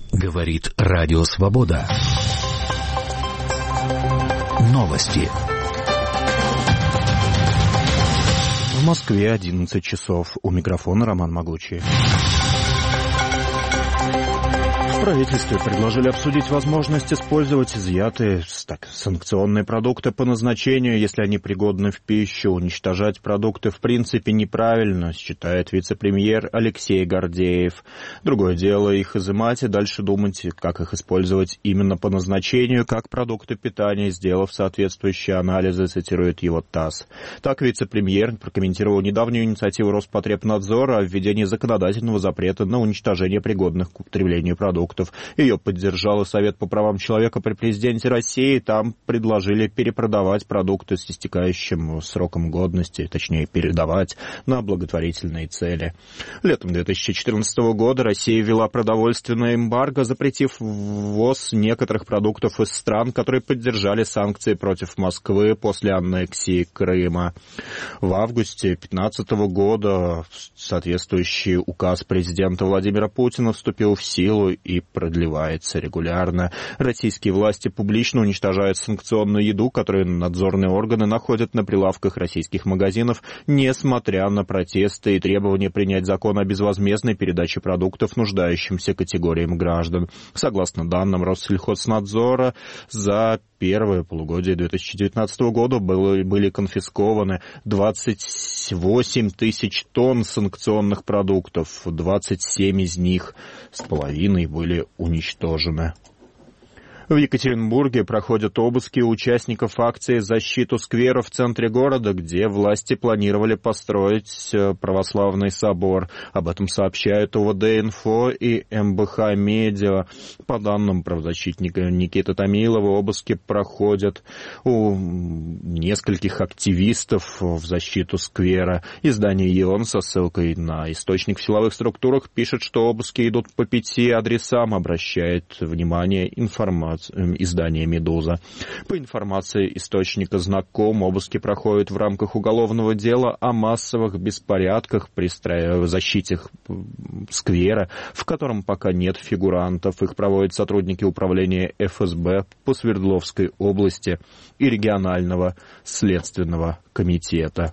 Говорит Радио Свобода. Новости. В Москве 11 часов. У микрофона Роман Могучий. В правительстве предложили обсудить возможность использовать изъятые санкционные продукты по назначению, если они пригодны в пищу. Уничтожать продукты в принципе неправильно, считает вице-премьер Алексей Гордеев. Другое дело их изымать и дальше думать, как их использовать именно по назначению, как продукты питания, сделав соответствующие анализы, цитирует его ТАСС. Так вице-премьер прокомментировал недавнюю инициативу Роспотребнадзора о введении законодательного запрета на уничтожение пригодных к употреблению продуктов. Ее поддержал и Совет по правам человека при президенте России. Там предложили перепродавать продукты с истекающим сроком годности, точнее передавать на благотворительные цели. Летом 2014 года Россия ввела продовольственное эмбарго, запретив ввоз некоторых продуктов из стран, которые поддержали санкции против Москвы после аннексии Крыма. В августе 2015 года соответствующий указ президента Владимира Путина вступил в силу и продлевается регулярно. Российские власти публично уничтожают санкционную еду, которую надзорные органы находят на прилавках российских магазинов, несмотря на протесты и требования принять закон о безвозмездной передаче продуктов нуждающимся категориям граждан. Согласно данным Россельхознадзора, за первое полугодие 2019 года были конфискованы 28 тысяч тонн санкционных продуктов, 27 из них с половиной были уничтожены. В Екатеринбурге проходят обыски участников акции «Защиту сквера» в центре города, где власти планировали построить православный собор. Об этом сообщают УВД-Инфо и МБХ Медиа. По данным правозащитника Никиты Томилова, обыски проходят у нескольких активистов в защиту сквера. Издание ЕОН со ссылкой на источник в силовых структурах пишет, что обыски идут по 5 адресам, обращает внимание издание «Медуза». По информации источника «Знаком», обыски проходят в рамках уголовного дела о массовых беспорядках при защите сквера, в котором пока нет фигурантов. Их проводят сотрудники управления ФСБ по Свердловской области и регионального следственного комитета.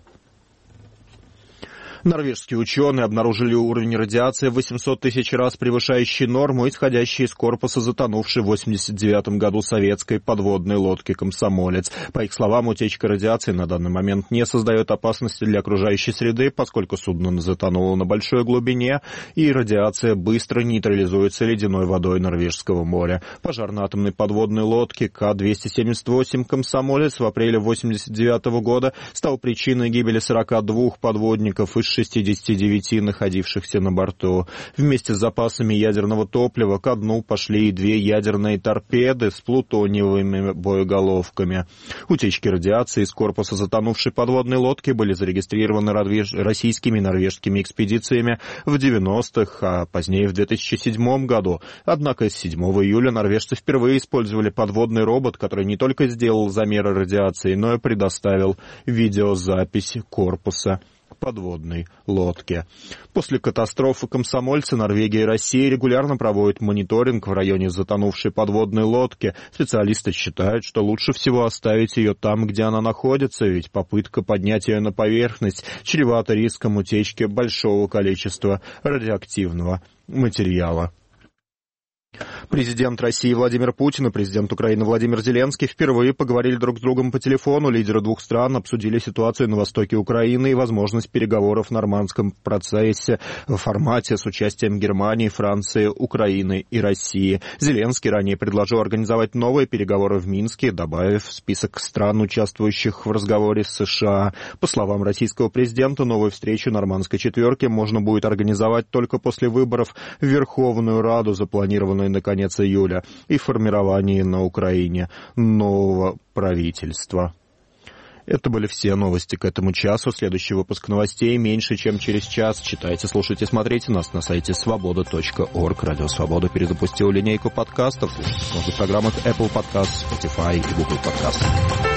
Норвежские ученые обнаружили уровень радиации в 800 тысяч раз превышающий норму, исходящий из корпуса затонувшей в 1989 году советской подводной лодки «Комсомолец». По их словам, утечка радиации на данный момент не создает опасности для окружающей среды, поскольку судно затонуло на большой глубине, и радиация быстро нейтрализуется ледяной водой Норвежского моря. Пожар на атомной подводной лодке К-278 «Комсомолец» в апреле 1989 года стал причиной гибели 42 подводников из 69 находившихся на борту. Вместе с запасами ядерного топлива ко дну пошли и 2 ядерные торпеды с плутониевыми боеголовками. Утечки радиации из корпуса затонувшей подводной лодки были зарегистрированы российскими и норвежскими экспедициями в 90-х, а позднее в 2007 году. Однако с 7 июля норвежцы впервые использовали подводный робот, который не только сделал замеры радиации, но и предоставил видеозапись корпуса подводной лодки. После катастрофы «Комсомольца» Норвегия и Россия регулярно проводят мониторинг в районе затонувшей подводной лодки. Специалисты считают, что лучше всего оставить ее там, где она находится, ведь попытка поднять ее на поверхность чревата риском утечки большого количества радиоактивного материала. Президент России Владимир Путин и президент Украины Владимир Зеленский впервые поговорили друг с другом по телефону. Лидеры двух стран обсудили ситуацию на востоке Украины и возможность переговоров в нормандском процессе в формате с участием Германии, Франции, Украины и России. Зеленский ранее предложил организовать новые переговоры в Минске, добавив в список стран, участвующих в разговоре с США. По словам российского президента, новую встречу нормандской четверки можно будет организовать только после выборов в Верховную Раду, запланированную на конец июля, и формировании на Украине нового правительства. Это были все новости к этому часу. Следующий выпуск новостей меньше, чем через час. Читайте, слушайте, смотрите нас на сайте свобода.орг. Радио Свобода перезапустил линейку подкастов. Слушайте в программах Apple Podcast, Spotify и Google Podcast.